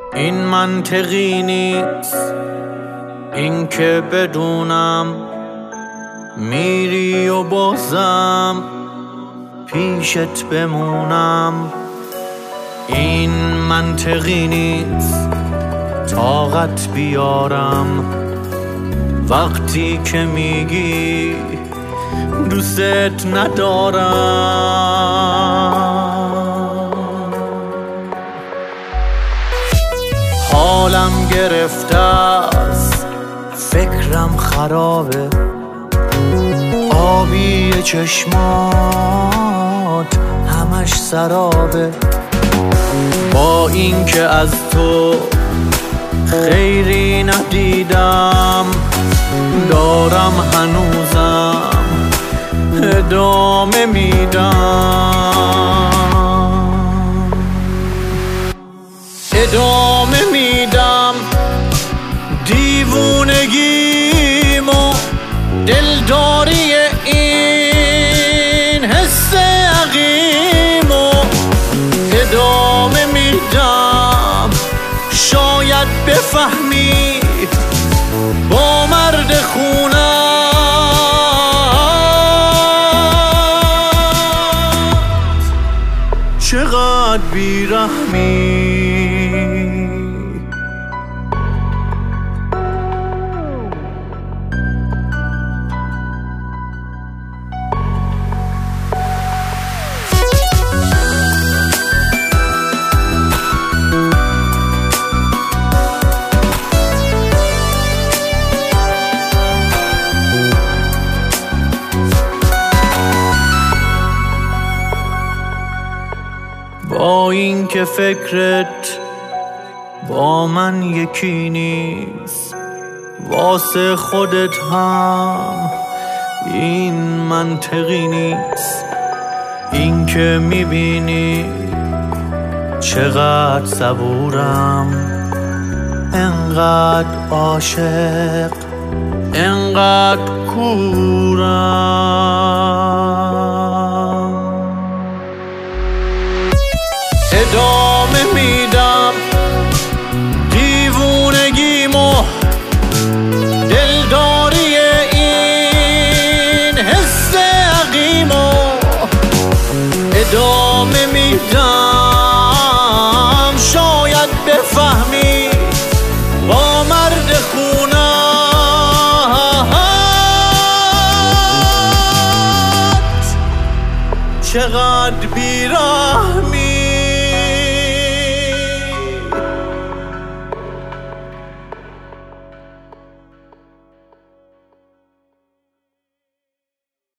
این منطقی نیست این که بدونم میری و بازم پیشت بمونم. این منطقی نیست طاقت بیارم وقتی که میگی دوست ندارم. حالم گرفته است فکرم خرابه، آبی چشمات همش سرابه. با این که از تو خیری ندیدم دارم هنوزم ادامه میدم دیوونگیمو، دلداری این حس عقیمو ادامه میدم. شاید بفهمی با مرد خونت چقدر بیرحمی. با این که فکرت با من یکی نیست، واسه خودت هم این منطقی نیست. این که میبینی چقدر صبورم، انقدر عاشق، انقدر کورم. ادامه میدم دیوونگیمو، دلداری این حس عقیمو ادامه میدم. شاید بفهمی با مرد خونت چقدر بیرحمی.